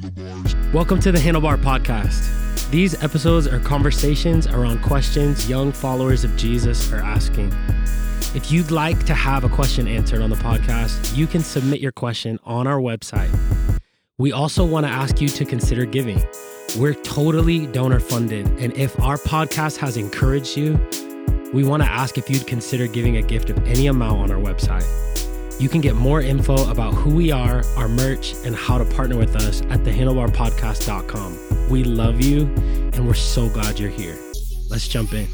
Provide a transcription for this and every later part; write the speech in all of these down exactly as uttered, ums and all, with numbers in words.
Welcome to the Handlebar Podcast. These episodes are conversations around questions young followers of Jesus are asking. If you'd like to have a question answered on the podcast, you can submit your question on our website. We also want to ask you to consider giving. We're totally donor funded, and if our podcast has encouraged you, we want to ask if you'd consider giving a gift of any amount on our website. You can get more info about who we are, our merch, and how to partner with us at the handlebar podcast dot com. We love you, and we're so glad you're here. Let's jump in.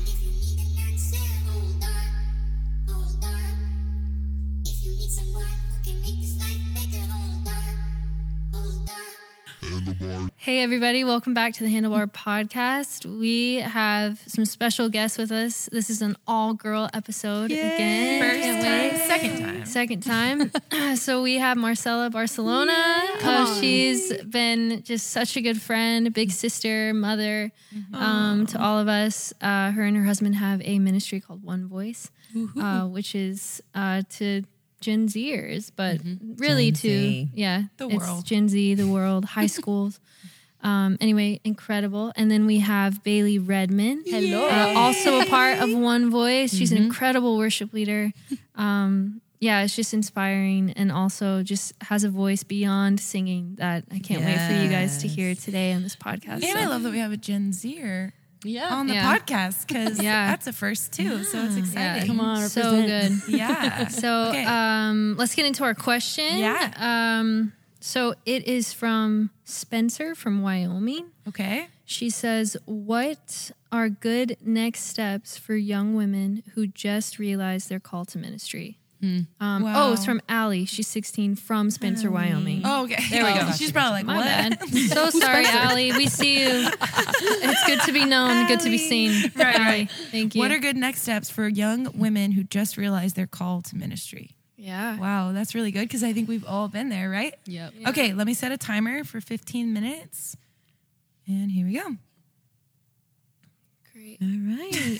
Hey everybody, welcome back to the Handlebar Podcast. We have some special guests with us. This is an all-girl episode Yay. again. First time, second time. Second time. So we have Marcella Barcelona. Uh, she's been just such a good friend, big sister, mother um, to all of us. Uh, her and her husband have a ministry called One Voice, uh, which is uh, to Gen Zers, but mm-hmm. really Gen to, Z. yeah, The it's world. Gen Z, the world, high schools. Um, anyway, incredible. And then we have Bailey Redman, Hello. uh, also a part of One Voice. She's Mm-hmm. an incredible worship leader. Um, yeah, it's just inspiring, and also just has a voice beyond singing that I can't wait for you guys to hear today on this podcast. And So- I love that we have a Gen Zer Yeah. on the Yeah. podcast because Yeah. that's a first too. So it's exciting. Yeah, Come on, so represent. good. Yeah. So Okay. um, let's get into our question. Yeah. Um, so it is from Spencer from Wyoming. Okay. She says, what are good next steps for young women who just realized their call to ministry? Um, Wow. Oh, it's from Allie. She's sixteen from Spencer, Wyoming. Oh, okay. There we go. She's probably like, My what? bad. So sorry, Allie. We see you. It's good to be known, good to be seen. Right, Allie, right. thank you. What are good next steps for young women who just realized their call to ministry? yeah. Wow, that's really good because I think we've all been there, right? Yep. Okay, let me set a timer for fifteen minutes. And here we go. Great. All right.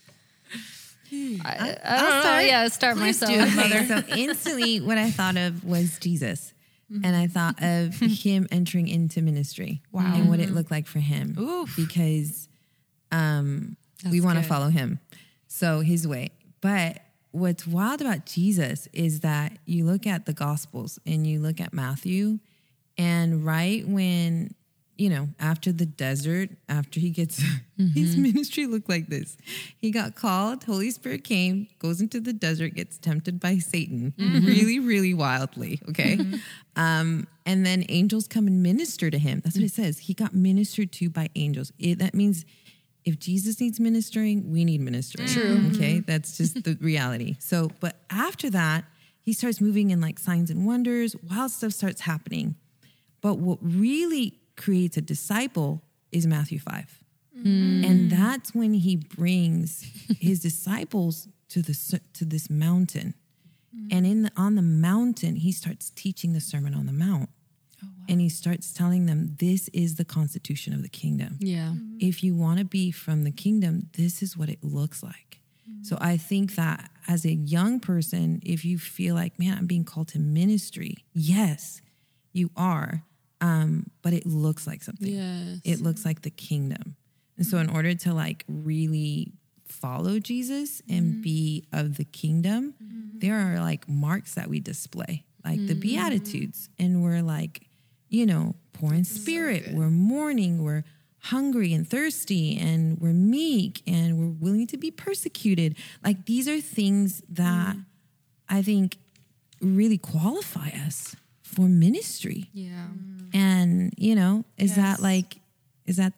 I, I don't I'll know. start. Yeah, start Please myself. do. Okay, so instantly what I thought of was Jesus. And I thought of him entering into ministry. Wow. And what it looked like for him. Oof. Because um, we That's want to good. follow him. So his way. But what's wild about Jesus is that you look at the Gospels and you look at Matthew, and right when, you know, after the desert, after he gets, his ministry looked like this. He got called, Holy Spirit came, goes into the desert, gets tempted by Satan really, really wildly, okay? Um, and then angels come and minister to him. That's what it says. He got ministered to by angels. It, that means if Jesus needs ministering, we need ministering. True. Okay, that's just the reality. So, but after that, he starts moving in like signs and wonders. Wild stuff starts happening. But what really creates a disciple is Matthew five. And that's when he brings his disciples to the to this mountain. And in the, on the mountain, he starts teaching the Sermon on the Mount. And he starts telling them, this is the constitution of the kingdom. Yeah. If you want to be from the kingdom, this is what it looks like. So I think that as a young person, if you feel like, man, I'm being called to ministry, yes, you are. Um, but it looks like something. Yes. It looks like the kingdom. And so in order to like really follow Jesus and be of the kingdom, there are like marks that we display, like the Beatitudes. And we're like, you know, poor in spirit, we're mourning, we're hungry and thirsty, and we're meek, and we're willing to be persecuted. Like these are things that I think really qualify us for ministry. Yeah. And, you know, is Yes. that like, is that,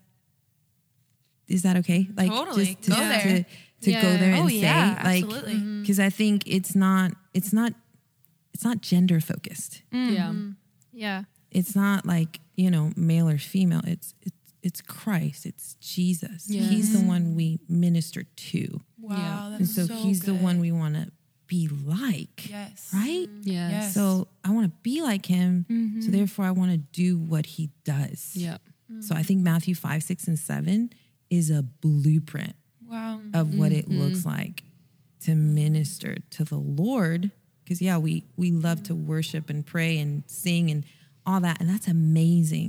is that okay? Like Totally. just to, Go to, there. to Yeah. go there and Oh, say, yeah, like, absolutely. because I think it's not, it's not, it's not gender focused. Yeah. Yeah. It's not like, you know, male or female. It's, it's, it's Christ. It's Jesus. He's the one we minister to. Wow, Yeah. that's And so, he's the good. one we want to be like. Yes. Right? Yes. Yes. So I want to be like him. So therefore I want to do what he does. Yep. So I think Matthew five, six, and seven is a blueprint Wow. of what it looks like to minister to the Lord. Because yeah, we we love to worship and pray and sing and all that, and that's amazing.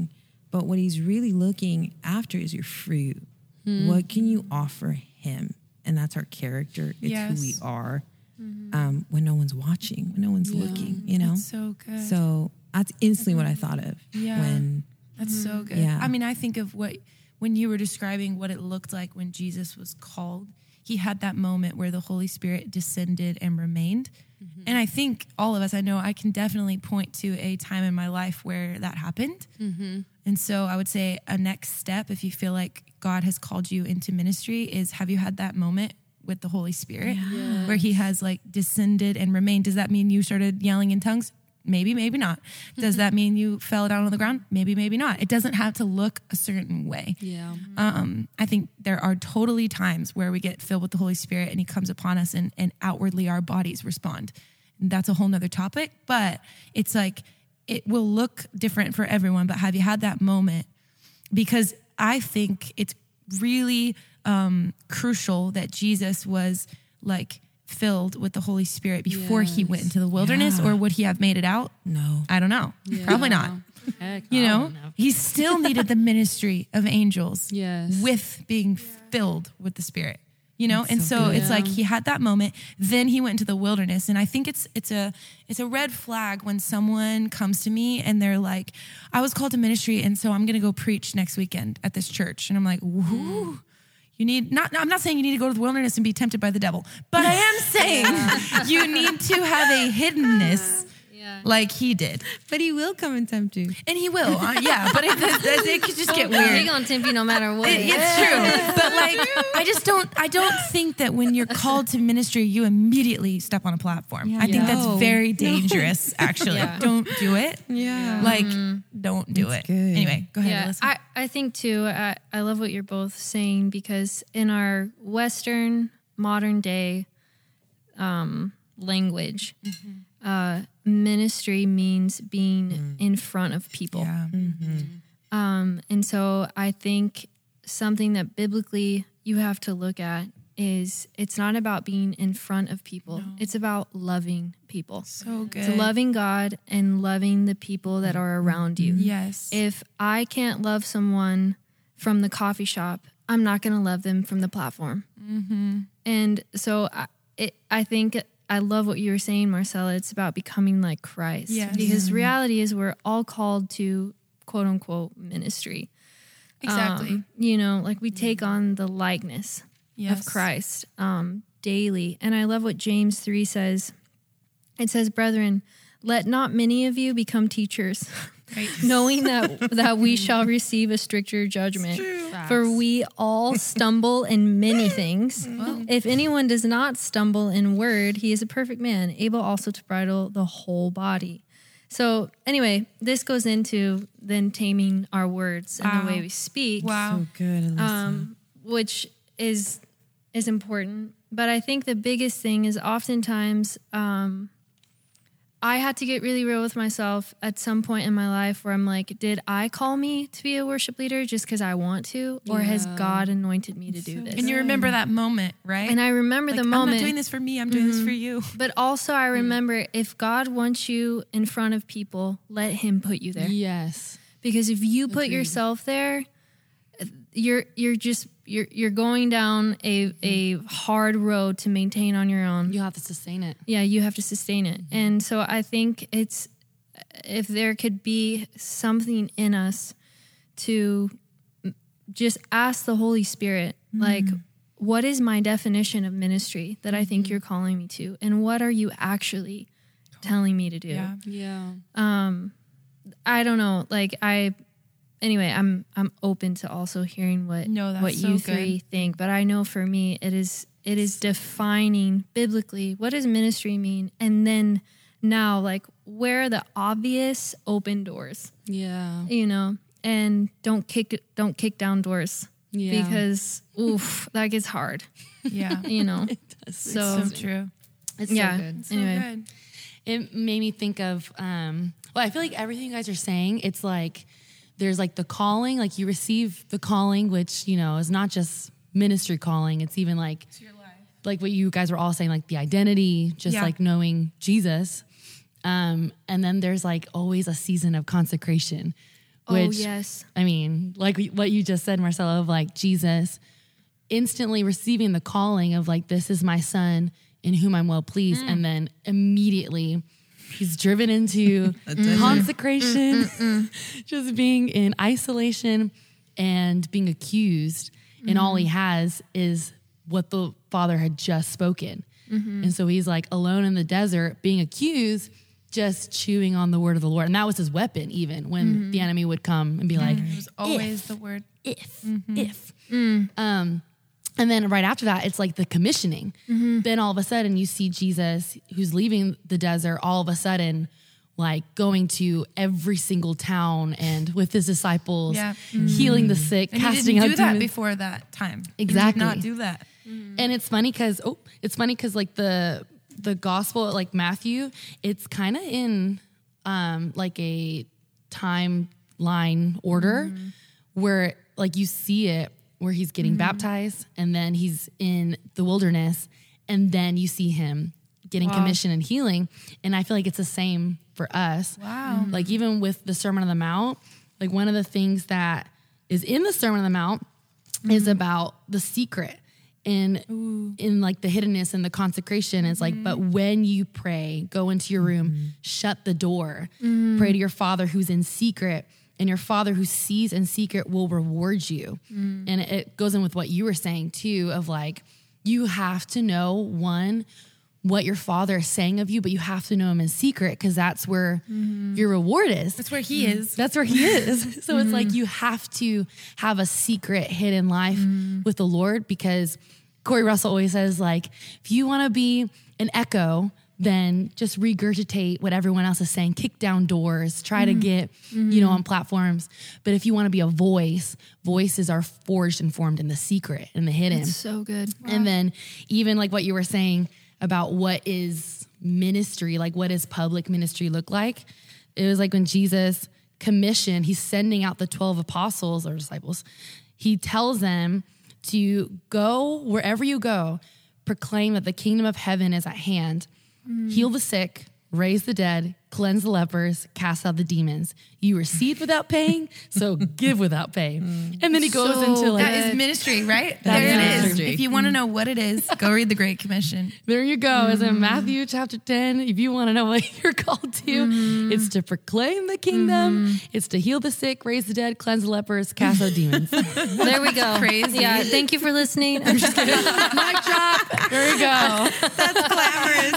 But what he's really looking after is your fruit. Mm. What can you offer him? And that's our character. It's yes. who we are. Mm-hmm. Um, when no one's watching, when no one's yeah. looking, you know? That's so good. So that's instantly what I thought of. Yeah. When, that's mm-hmm. so good. Yeah. I mean, I think of what, when you were describing what it looked like when Jesus was called, he had that moment where the Holy Spirit descended and remained. Mm-hmm. And I think all of us, I know I can definitely point to a time in my life where that happened. Mm-hmm. And so I would say a next step, if you feel like God has called you into ministry, is have you had that moment with the Holy Spirit yes. where he has like descended and remained? Does that mean you started yelling in tongues? Maybe, maybe not. Does that mean you fell down on the ground? Maybe, maybe not. It doesn't have to look a certain way. Yeah. Um, I think there are totally times where we get filled with the Holy Spirit and he comes upon us and, and outwardly our bodies respond. And that's a whole nother topic, but it's like, it will look different for everyone, but have you had that moment? Because I think it's really um, crucial that Jesus was like filled with the Holy Spirit before yes. he went into the wilderness, yeah. or would he have made it out? No. I don't know. Yeah. Probably not. Heck, you know, know, he still needed the ministry of angels yes. with being filled with the Spirit. You know, That's and so, so it's yeah. like he had that moment. Then he went into the wilderness, and I think it's it's a it's a red flag when someone comes to me and they're like, "I was called to ministry, and so I'm going to go preach next weekend at this church." And I'm like, "Woo." You need not. I'm not saying you need to go to the wilderness and be tempted by the devil, but I am saying you need to have a hiddenness, yeah. like he did. But he will come and tempt you, and he will. Uh, yeah, but it, it, it could just get weird. He's gonna tempt you no matter what. It, it's true, but like I just don't. I don't think that when you're called to ministry, you immediately step on a platform. Yeah. I think yeah. that's very dangerous. No. Actually, yeah. don't do it. Yeah, like mm-hmm. don't do that's it. Good. Anyway, go ahead. Yeah, Alyssa. I I think too. I I love what you're both saying, because in our Western modern day um, language. Mm-hmm. Uh, ministry means being mm. in front of people. Yeah. Mm-hmm. Um, and so I think something that biblically you have to look at is it's not about being in front of people. No. It's about loving people. So good. It's loving God and loving the people that are around you. Yes. If I can't love someone from the coffee shop, I'm not going to love them from the platform. Mm-hmm. And so I, it, I think... I love what you were saying, Marcella. It's about becoming like Christ. Yes. Because reality is we're all called to quote unquote ministry. Exactly. Um, you know, like we take on the likeness yes. of Christ um, daily. And I love what James three says. It says, "Brethren, let not many of you become teachers, right. knowing that that we shall receive a stricter judgment. For we all stumble in many things. Well. If anyone does not stumble in word, he is a perfect man, able also to bridle the whole body." So anyway, this goes into then taming our words wow. and the way we speak. Wow. So good, Alyssa. Um, which is is important. But I think the biggest thing is oftentimes um, I had to get really real with myself at some point in my life where I'm like, did I call me to be a worship leader just because I want to? Or yeah. has God anointed me to do so this? And you remember that moment, right? And I remember like, the moment. I'm not doing this for me. I'm doing mm-hmm. this for you. But also I remember if God wants you in front of people, let him put you there. Yes. Because if you put Agreed. yourself there, you're you're just you're you're going down a a hard road to maintain on your own. You have to sustain it. Yeah, you have to sustain it. Mm-hmm. And so I think it's if there could be something in us to just ask the Holy Spirit, mm-hmm. like, what is my definition of ministry that I think mm-hmm. you're calling me to, and what are you actually telling me to do? Yeah. Yeah. Um, I don't know. Like I. Anyway, I'm I'm open to also hearing what no, that's what so you good. three think, but I know for me it is it is defining biblically what does ministry mean, and then now like where are the obvious open doors? Yeah, you know, and don't kick don't kick down doors yeah. because oof that gets hard. Yeah, you know, it does. So, it's so true. It's yeah, so good. It's so anyway. good. It made me think of um, well, I feel like everything you guys are saying, it's like. There's like the calling, like you receive the calling, which, you know, is not just ministry calling. It's even like, it's your life. Like what you guys were all saying, like the identity, just yeah. like knowing Jesus. Um, and then there's like always a season of consecration Oh, which, yes. I mean, like what you just said, Marcella, of like Jesus instantly receiving the calling of like, this is my son in whom I'm well pleased. And then immediately he's driven into consecration, just being in isolation and being accused. And all he has is what the Father had just spoken. And so he's like alone in the desert being accused, just chewing on the word of the Lord. And that was his weapon, even when the enemy would come and be like, It was always if, the word. if, if. Um, and then right after that, it's like the commissioning. Then all of a sudden you see Jesus who's leaving the desert, all of a sudden, like going to every single town and with his disciples, Yeah. healing the sick, And casting he out didn't do that demons. before that time. Exactly. He did not do that. And it's funny because oh, it's funny because like the the gospel, like Matthew, it's kind of in um, like a timeline order where like you see it where he's getting baptized and then he's in the wilderness and then you see him getting commissioned and healing. And I feel like it's the same for us. Wow. Like even with the Sermon on the Mount, like one of the things that is in the Sermon on the Mount is about the secret and in like the hiddenness and the consecration. It's like, but when you pray, go into your room, shut the door, pray to your Father who's in secret, and your Father who sees in secret will reward you. And it goes in with what you were saying too, of like, you have to know one, what your Father is saying of you, but you have to know him in secret because that's where your reward is. That's where he is. That's where he is. So it's like you have to have a secret hidden life with the Lord because Corey Russell always says like, if you want to be an echo, then just regurgitate what everyone else is saying, kick down doors, try to get, you know, on platforms. But if you want to be a voice, voices are forged and formed in the secret, in the hidden. It's so good. And then even like what you were saying about what is ministry, like what does public ministry look like? It was like when Jesus commissioned, he's sending out the twelve apostles or disciples. He tells them to go wherever you go, proclaim that the kingdom of heaven is at hand, heal the sick, raise the dead, cleanse the lepers, cast out the demons. You received without paying, so give without pay. And then he goes So into like, That is ministry, right? That there is it is. ministry. If you want to know what it is, go read the Great Commission. there you go. It's in Matthew chapter ten. If you want to know what you're called to, it's to proclaim the kingdom. It's to heal the sick, raise the dead, cleanse the lepers, cast out demons. There we go. Crazy. Yeah. Thank you for listening. I'm just kidding. Mic drop. There we go. That's glamorous.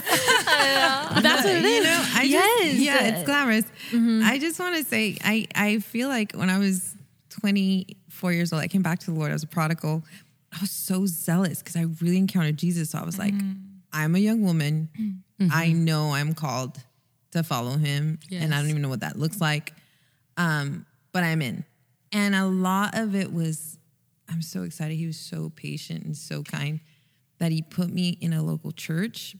That's what it You is. know, I Yes. just, yeah, it's glamorous. I just want to say, I, I feel like when I was twenty-four years old, I came back to the Lord. I was a prodigal. I was so zealous because I really encountered Jesus. So I was like, I'm a young woman. I know I'm called to follow him. And I don't Yes. even know what that looks like. Um, but I'm in. And a lot of it was, I'm so excited. He was so patient and so kind that he put me in a local church.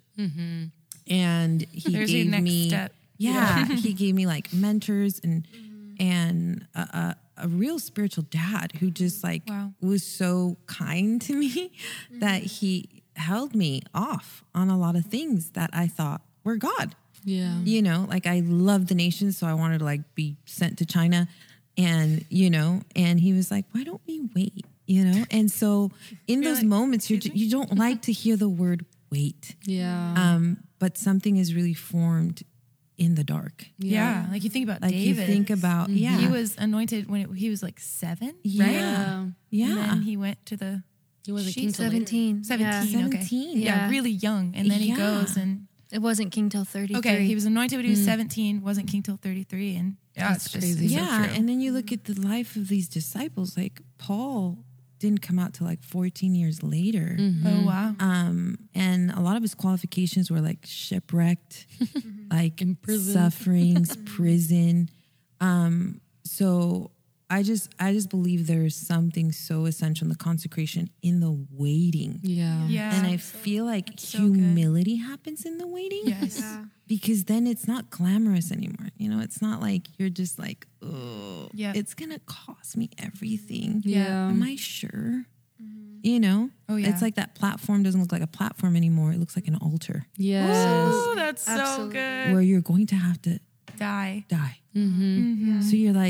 And he There's your gave next me, step. yeah, he gave me like mentors and and a, a, a real spiritual dad who just like Wow. was so kind to me that he held me off on a lot of things that I thought were God. Yeah. You know, like I love the nations, so I wanted to like be sent to China, and you know, and he was like, "Why don't we wait?" You know, and so in You're those like, moments, you you don't like to hear the word wait, Yeah. um, but something is really formed in the dark. Yeah. Like you think about Like David. you think about, yeah, He was anointed when it, he was like seven, Yeah. right? yeah. yeah, And then he went to the He wasn't She's king till later. seventeen. seventeen. Yeah. Okay. seventeen. Yeah. Yeah. really young. And then he Yeah. goes and, It wasn't king till thirty-three. okay, he was anointed when he was seventeen, wasn't king till thirty-three. And yeah, That's it's just crazy. it's so yeah. true. And then you look at the life of these disciples, like Paul didn't come out till like fourteen years later. Oh, wow. Um, and a lot of his qualifications were like shipwrecked, like In prison. sufferings, prison. Um, so I just, I just believe there's something so essential in the consecration in the waiting. Yeah. Yeah. And I feel like so good. humility happens in the waiting. Yes. Because then it's not glamorous anymore. You know, it's not like you're just like, oh, Yeah. it's going to cost me everything. Yeah. Am I sure? You know? Oh, yeah. It's like that platform doesn't look like a platform anymore. It looks like an altar Yes. Oh, that's so Absolutely. good. where you're going to have to Die. die. Mm-hmm. Mm-hmm. So you're like,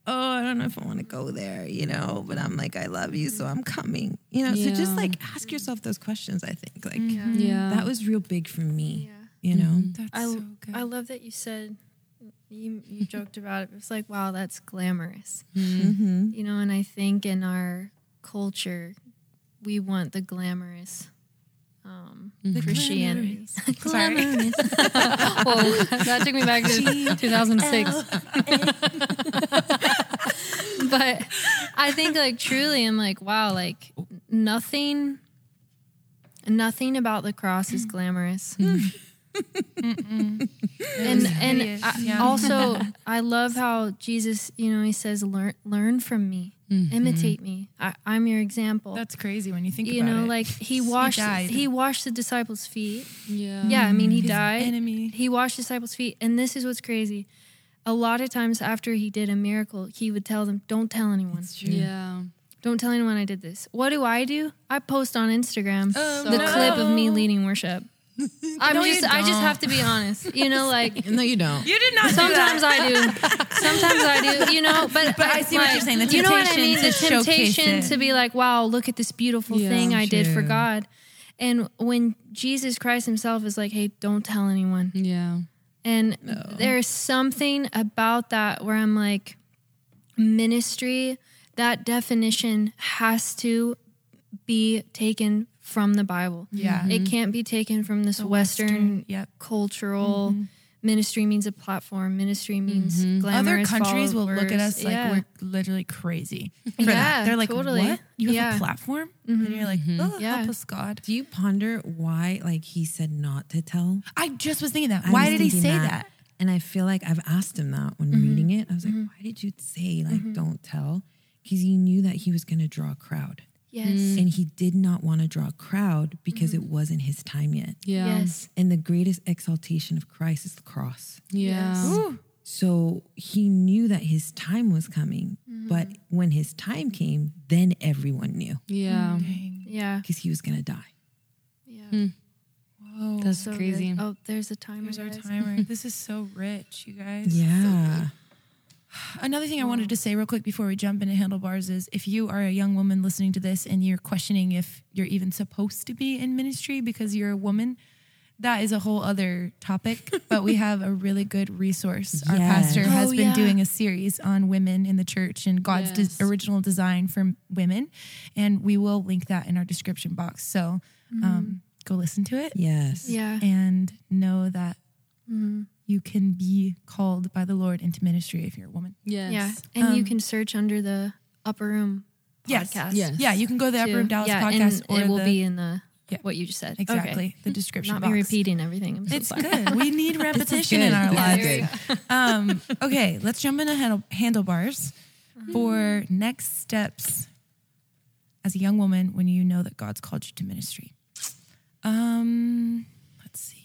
oh, I don't know if I want to go there, you know, but I'm like, I love you, so I'm coming. You know, so Yeah. just like ask yourself those questions, I think. Like Yeah. that was real big for me, Yeah. you know? That's I, so good. I love that you said, you, you joked about it. It was like, wow, that's glamorous. Mm-hmm. You know, and I think in our culture, we want the glamorous um, The Christianity. Sorry. Whoa, that took me back to two thousand six. But I think, like, truly, I'm like, wow, like, nothing, nothing about the cross is glamorous. and and hideous, I, yeah. also, I love how Jesus, you know, he says, learn, learn from me, imitate me. I, I'm your example. That's crazy when you think you about know, it. like he washed died. he washed the disciples' feet. Yeah. Yeah, I mean he His died. enemy. He washed the disciples' feet, and this is what's crazy. A lot of times after he did a miracle, he would tell them, "Don't tell anyone. Yeah. Don't tell anyone I did this." What do I do? I post on Instagram Oh, the no. clip of me leading worship. I'm No, you just I just don't. have to be honest. You know, like No, you don't. You did not do sometimes that. I do. Sometimes I do, you know, but But I see what like, you're saying, the you know what I temptation mean? to The showcase temptation it. to be like, wow, look at this beautiful Yeah, thing I did for true. God. And when Jesus Christ himself is like, hey, don't tell anyone. Yeah. And there's something about that where I'm like, ministry, that definition has to be taken from the Bible. Yeah. It can't be taken from this The Western, Western, yep. cultural ministry means a platform. Ministry means Other glamorous countries will look at followers. us like Yeah. we're literally crazy for Yeah, that. They're like, totally. what? You have Yeah. a platform? And you're like, oh, Yeah. help us, God. Do you ponder why, like, he said not to tell? I just was thinking that. I Why was did he thinking say that? And I feel like I've asked him that when reading it. I was like, why did you say, like, don't tell? Because he knew that he was going to draw a crowd. Yes. And he did not want to draw a crowd because it wasn't his time yet. Yeah. Yes. And the greatest exaltation of Christ is the cross. Yeah. Ooh. So he knew that his time was coming. But when his time came, then everyone knew Yeah. Dang. Yeah. because he was going to die. Yeah. Whoa. That's So crazy. good. Oh, there's a timer. Here's our guys. timer. This is so rich, you guys. Yeah. Another thing I wanted to say real quick before we jump into handlebars is if you are a young woman listening to this and you're questioning if you're even supposed to be in ministry because you're a woman, that is a whole other topic. But we have a really good resource. Our Yes. pastor has Oh, been yeah. doing a series on women in the church and God's Yes. des- original design for women. And we will link that in our description box. So um, go listen to it Yes. Yeah. and know that Mhm. you can be called by the Lord into ministry if you're a woman. Yes. Yeah. And you Um, can search under the Upper Room Yes. podcast. Yes. Yeah, you can go to the Upper too. Room Dallas yeah, podcast and or it will the, be in the Yeah. what you just said. exactly Okay. the description Not box. me repeating everything. I'm so It's sorry. good. We need repetition in good. our This is lives. good. Um, okay, let's jump into handle, handlebars for next steps as a young woman when you know that God's called you to ministry. Um, let's see.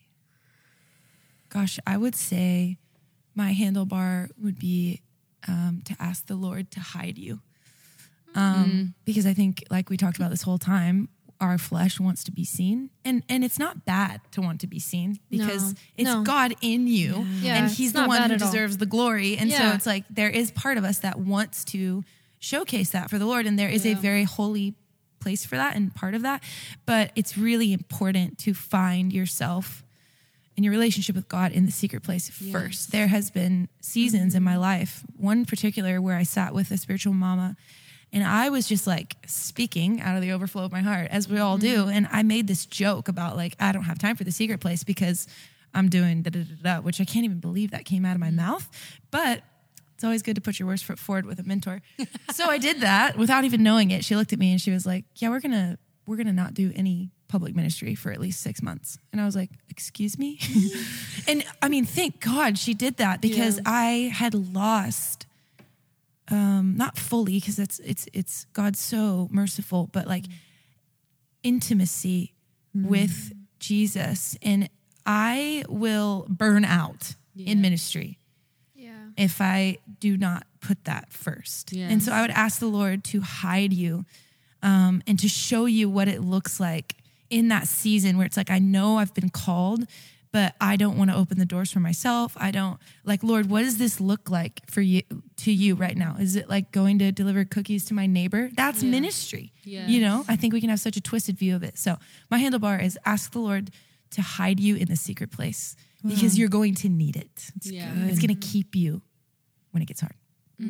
Gosh, I would say my handlebar would be um, to ask the Lord to hide you. Um, Because I think, like we talked about this whole time, our flesh wants to be seen. And and it's not bad to want to be seen because No. it's No. God in you Yeah, and it's he's the not one bad who at all. deserves the glory. And so Yeah. it's like there is part of us that wants to showcase that for the Lord. And there is a very holy place for that and part of that. But it's really important to find yourself in your relationship with God in the secret place first. There has been seasons in my life, one particular where I sat with a spiritual mama and I was just like speaking out of the overflow of my heart, as we all do. And I made this joke about like, I don't have time for the secret place because I'm doing da da da da, which I can't even believe that came out of my mouth. But it's always good to put your worst foot forward with a mentor. So I did that without even knowing it. She looked at me and she was like, yeah, we're going to, we're going to not do any public ministry for at least six months. And I was like, excuse me? And I mean, thank God she did that because Yeah. I had lost, um, not fully because it's, it's, it's God's so merciful, but like intimacy with Jesus. And I will burn out in ministry Yeah. if I do not put that first. Yes. And so I would ask the Lord to hide you um, and to show you what it looks like in that season where it's like, I know I've been called, but I don't want to open the doors for myself. I don't like, Lord, what does this look like for you, to you right now? Is it like going to deliver cookies to my neighbor? That's Yeah. ministry. Yes. You know, I think we can have such a twisted view of it. So my handlebar is ask the Lord to hide you in the secret place because you're going to need it. It's, Yeah. it's going to keep you when it gets hard.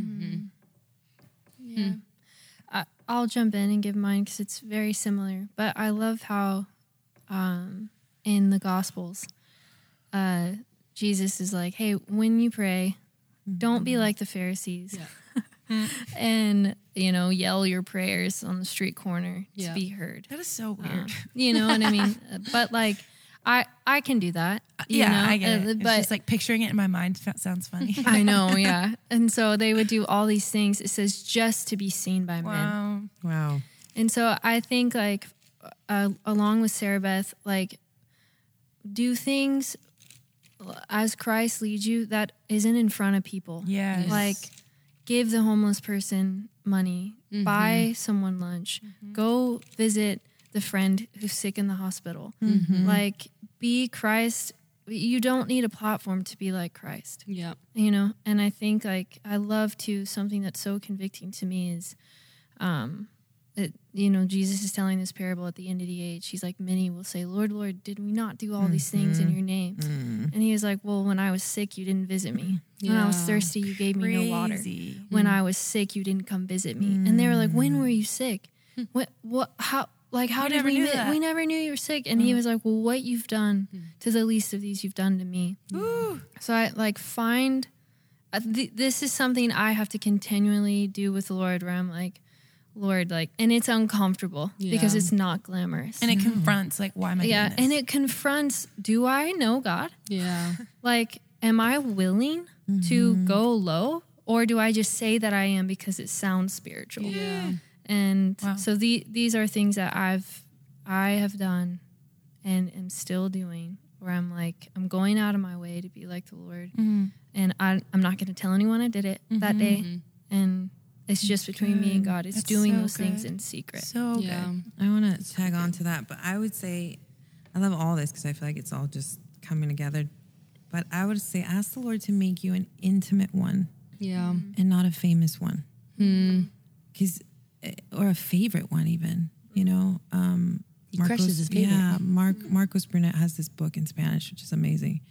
Yeah. I, I'll jump in and give mine because it's very similar. But I love how um, in the Gospels, uh, Jesus is like, hey, when you pray, don't be like the Pharisees and, you know, yell your prayers on the street corner Yeah. to be heard. That is so weird. Um, you know what I mean? But like, I, I can do that. You yeah, know? I get it. Uh, It's but just like picturing it in my mind f- sounds funny. I know, yeah. And so they would do all these things. It says just to be seen by men. Wow. Wow. And so I think like uh, along with Sarah Beth, like do things as Christ leads you that isn't in front of people. Yes. Like give the homeless person money, buy someone lunch, go visit the friend who's sick in the hospital. Like be Christ. You don't need a platform to be like Christ. Yeah. You know, and I think like I love to something that's so convicting to me is um it, you know, Jesus is telling this parable at the end of the age. He's like, many will say, Lord, Lord, did we not do all these things in your name? And he was like, well, when I was sick, you didn't visit me. When I was Yeah. thirsty, you gave me no water. Crazy. When I was sick, you didn't come visit me. And they were like, when were you sick? What, what, how, like, how We did never we, knew mi- that. we never knew you were sick. And he was like, well, what you've done to the least of these, you've done to me. Ooh. So I like find uh, th- this is something I have to continually do with the Lord where I'm like, Lord, like, and it's uncomfortable because Yeah. it's not glamorous. And it confronts like, why am I yeah. doing this? And it confronts, do I know God? Yeah. Like, am I willing to go low or do I just say that I am because it sounds spiritual? Yeah. And Wow. so the, these are things that I've, I have done and am still doing where I'm like, I'm going out of my way to be like the Lord. And I, I'm not going to tell anyone I did it that day. And it's just between me and God. It's That's doing so those things good. in secret. so Yeah. good. I want to tag on to that, but I would say I love all this because I feel like it's all just coming together. But I would say ask the Lord to make you an intimate one Yeah. and not a famous one, Hmm. because or a favorite one even. You know, um, He crushes his favorite. Yeah, Mark Marcos Brunet has this book in Spanish, which is amazing,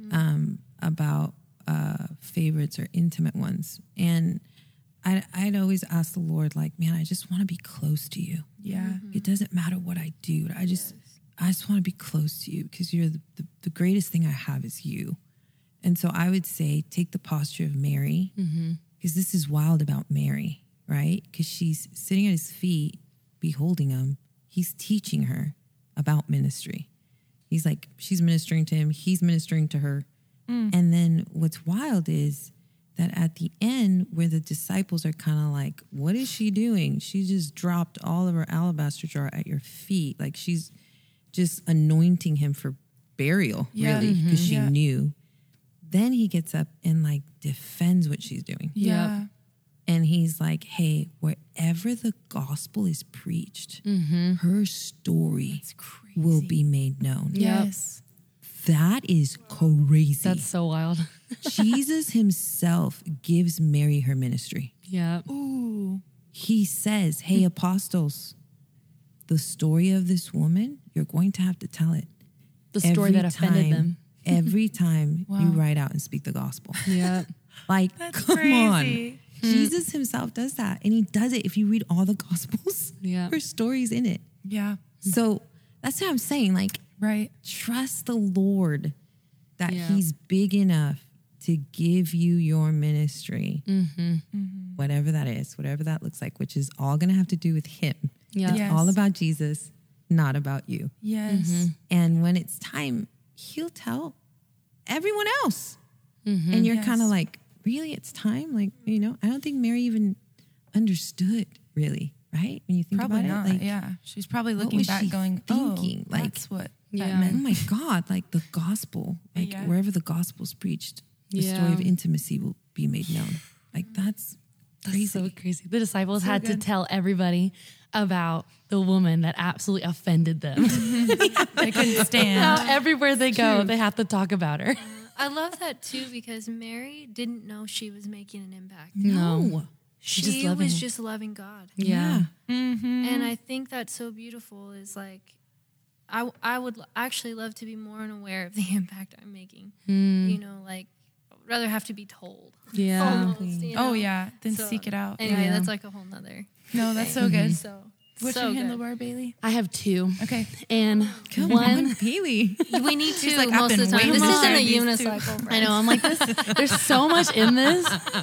um, about uh, favorites or intimate ones. And I, I'd always ask the Lord, like, man, I just want to be close to you. Yeah. It doesn't matter what I do. I just, I just want to be close to you because you're the, the, the greatest thing I have is you. And so I would say take the posture of Mary, because this is wild about Mary, right? Because she's sitting at his feet, beholding him. He's teaching her about ministry. He's like, she's ministering to him. He's ministering to her. And then what's wild is that at the end, where the disciples are kind of like, what is she doing? She just dropped all of her alabaster jar at your feet. Like she's just anointing him for burial, Yeah. really, because she Yeah. knew. Then he gets up and like defends what she's doing. Yeah. And he's like, hey, wherever the gospel is preached, her story will be made known. Yes. That is crazy. That's so wild. Jesus himself gives Mary her ministry. Yeah. Ooh. He says, hey, apostles, the story of this woman, you're going to have to tell it. The story Every that offended time- them. Every time Wow. you write out and speak the gospel. Yeah. Like, That's come crazy. on. Jesus himself does that. And he does it if you read all the gospels. Yeah. Her story's in it. Yeah. So that's what I'm saying. Like, Right. trust the Lord that Yeah. he's big enough to give you your ministry, whatever that is, whatever that looks like, which is all going to have to do with him. Yeah. It's Yes. all about Jesus, not about you. Yes. And when it's time, he'll tell everyone else. Mm-hmm. And you're Yes. kind of like, really, it's time? Like, you know, I don't think Mary even understood, really, right? When you think Probably about not. it. Like, yeah. She's probably what looking was back she going, thinking? oh, Like, that's what Yeah. that oh meant. my God, like the gospel, like Yeah. wherever the gospel's preached, the Yeah. story of intimacy will be made known. Like that's crazy. So crazy. The disciples So had good. to tell everybody about the woman that absolutely offended them. They couldn't stand. Now everywhere they go, they have to talk about her. I love that too because Mary didn't know she was making an impact. No. She just loving was it. just loving God. Yeah. And I think that's so beautiful is like, I, I would l- actually love to be more aware of the impact I'm making. You know, like, I'd rather have to be told. Yeah. Almost, you know? Oh yeah, then So, seek it out. Anyway, Yeah. that's like a whole nother. No, that's so thing. good. So, What's so your good. handlebar, Bailey? I have two. Okay. And Come one, on, Bailey. We need to like, I've most of been the time. waiting This to isn't a share these two. unicycle. I know, I'm like, this, there's so much in this.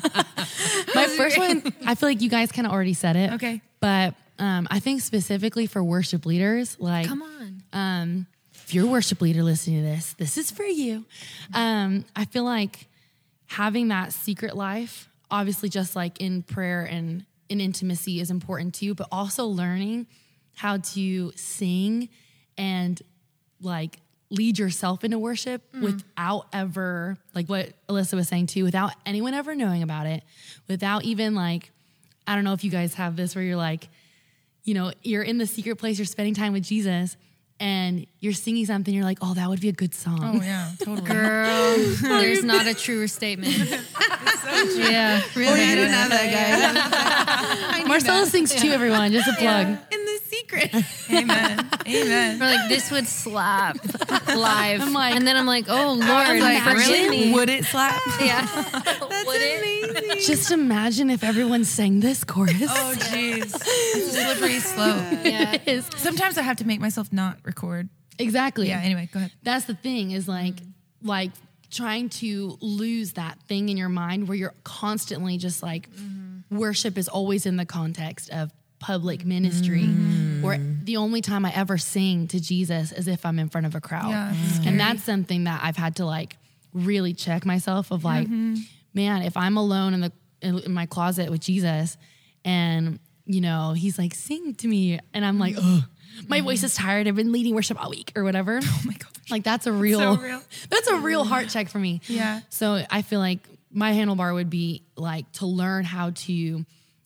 My first one, I feel like you guys kind of already said it. Okay. But um, I think specifically for worship leaders, like, Come on. um, if you're a worship leader listening to this, this is for you. Um, I feel like having that secret life, obviously just like in prayer and in intimacy is important too, but also learning how to sing and like lead yourself into worship without ever, like what Alyssa was saying too, without anyone ever knowing about it, without even like, I don't know if you guys have this where you're like, you know, you're in the secret place, you're spending time with Jesus and you're singing something, you're like, oh, that would be a good song. Oh yeah, totally. Girl, there's not a truer statement. Yeah. Really, I don't have that, guys. Marcella sings too, everyone, just a plug. In the secret. Amen. Amen. We're like, this would slap live. I'm like- and then I'm like, oh, Lord, I'm like, forgive really? me. Would it slap? Yeah. Would it? Just imagine if everyone sang this chorus. Oh jeez, it's a slippery slope. Yeah. It is. Sometimes I have to make myself not record. Exactly. Yeah. Anyway, go ahead. That's the thing is like, like trying to lose that thing in your mind where you're constantly just like, worship is always in the context of public ministry, where the only time I ever sing to Jesus is if I'm in front of a crowd. Yeah, it's scary. And that's something that I've had to like really check myself of like, man, if I'm alone in the in, in my closet with Jesus and, you know, he's like, sing to me. And I'm like, ugh, my voice is tired. I've been leading worship all week or whatever. Oh my gosh. Like that's a real, so real. that's a real heart check for me. Yeah. So I feel like my handlebar would be like to learn how to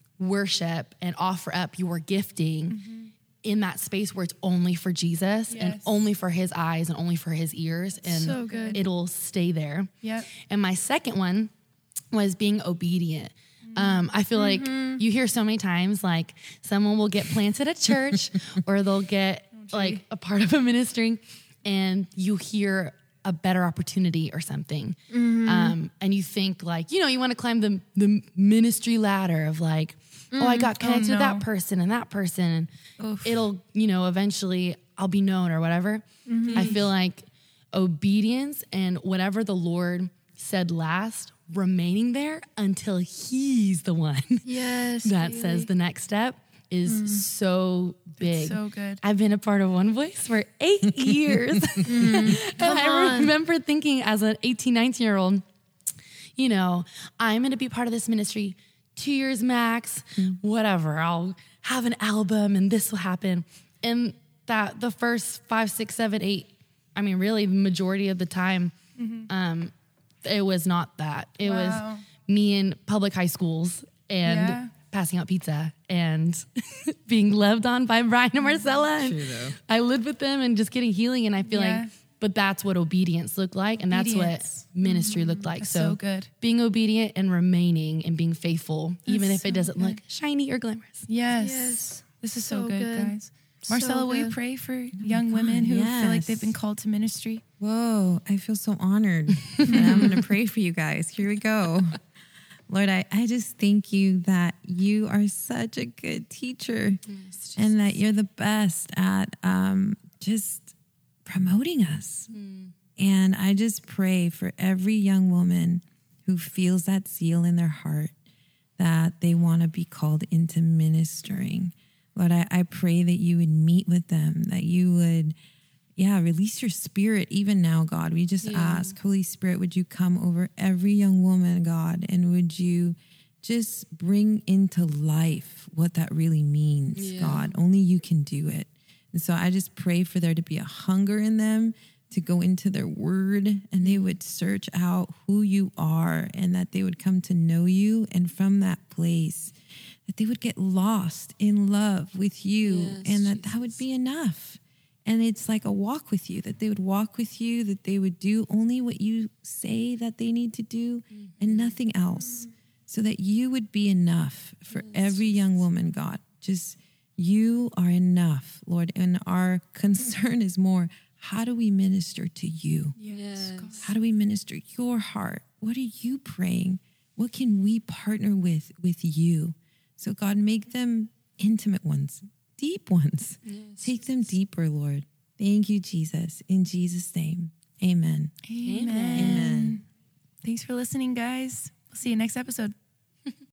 worship and offer up your gifting in that space where it's only for Jesus and Yes. only for his eyes and only for his ears. And So good. it'll stay there. Yep. And my second one was being obedient. Um, I feel like you hear so many times like someone will get planted at church or they'll get like a part of a ministry and you hear a better opportunity or something. Um, and you think like, you know, you want to climb the, the ministry ladder of like, oh, I got connected no. to that person and that person. And it'll, you know, eventually I'll be known or whatever. I feel like obedience and whatever the Lord said last, remaining there until he's the one Yes. that Bailey. says the next step is so big. so good. I've been a part of One Voice for eight years. And I on. remember thinking as an eighteen, nineteen year old, you know, I'm going to be part of this ministry two years max, whatever. I'll have an album and this will happen. And that the first five, six, seven, eight, I mean, really the majority of the time, um, it was not that. It Wow. was me in public high schools and Yeah. passing out pizza and being loved on by Brian and Marcella. And True, though. I lived with them and just getting healing. And I feel Yeah. like, but that's what obedience looked like. And that's Obedience. what ministry looked like. That's So, so good. being obedient and remaining and being faithful, even if so it doesn't good. look shiny or glamorous. Yes. Yes. This is so, So good, good. guys. Marcella, So will you good. pray for young women who feel like they've been called to ministry? Whoa, I feel so honored. And I'm going to pray for you guys. Here we go. Lord, I, I just thank you that you are such a good teacher and that you're the best at um, just promoting us. And I just pray for every young woman who feels that zeal in their heart that they want to be called into ministering. Lord, I, I pray that you would meet with them, that you would, yeah, release your spirit even now, God. We just ask, Holy Spirit, would you come over every young woman, God, and would you just bring into life what that really means, God. Only you can do it. And so I just pray for there to be a hunger in them to go into their word and they would search out who you are and that they would come to know you. And from that place, that they would get lost in love with you yes, and that Jesus. That would be enough. And it's like a walk with you, that they would walk with you, that they would do only what you say that they need to do mm-hmm. and nothing else. Mm-hmm. So that you would be enough for yes, every young woman, God. Just you are enough, Lord. And our concern is more, how do we minister to you? Yes. How do we minister your heart? What are you praying? What can we partner with with you? So God, make them intimate ones, deep ones. Yes. Take them deeper, Lord. Thank you, Jesus. In Jesus' name, amen. Amen. Amen. Thanks for listening, guys. We'll see you next episode.